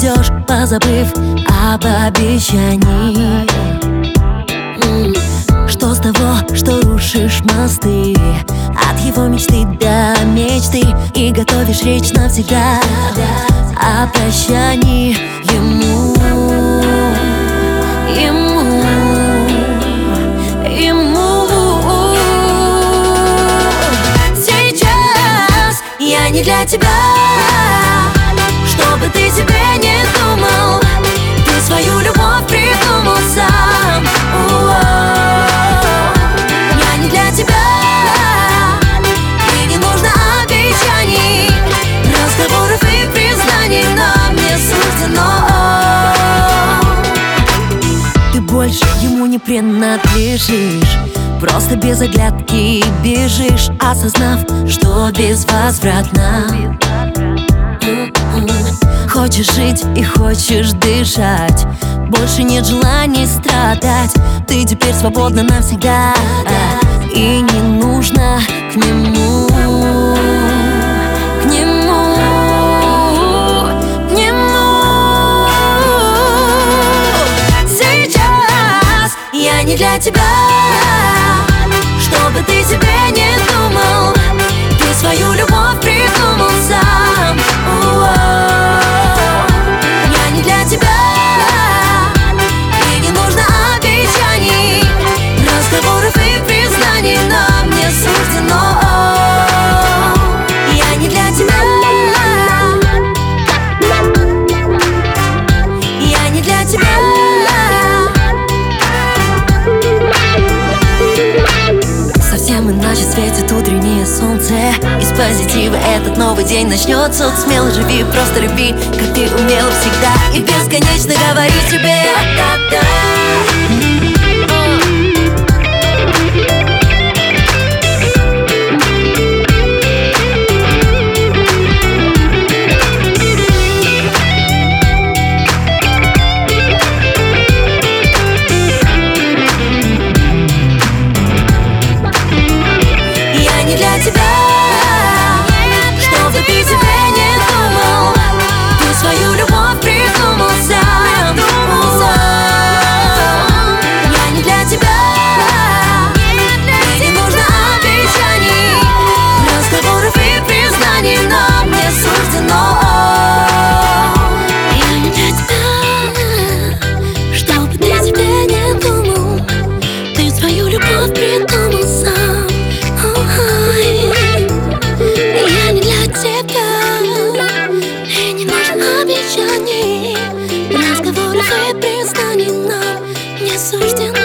уйдешь, позабыв об обещании. Что с того, что рушишь мосты от его мечты до мечты и готовишь речь навсегда о прощании ему. Сейчас я не для тебя, чтобы ты себе не думал. Ты свою любовь придумал сам. Я не для тебя, и не нужно обещаний, разговоров и признаний, но мне суждено. Ты больше ему не принадлежишь, просто без оглядки бежишь, осознав, что безвозвратно. Хочешь жить и хочешь дышать, больше нет желаний страдать. Ты теперь свободна навсегда, и не нужно к нему. Сейчас я не для тебя, чтобы ты себе не думал. Ты свою любовь придумал сам. Я не для тебя, и не нужно обещаний, разговоров и признаний, но мне суждено. Я не для тебя, я не для тебя. Совсем иначе светит утреннее солнце. Из позитива этот новый день начнется. Смело живи, просто люби, как ты умела всегда, и бесконечно говори себе да-да-да. Разговоров и признаний нам не суждено.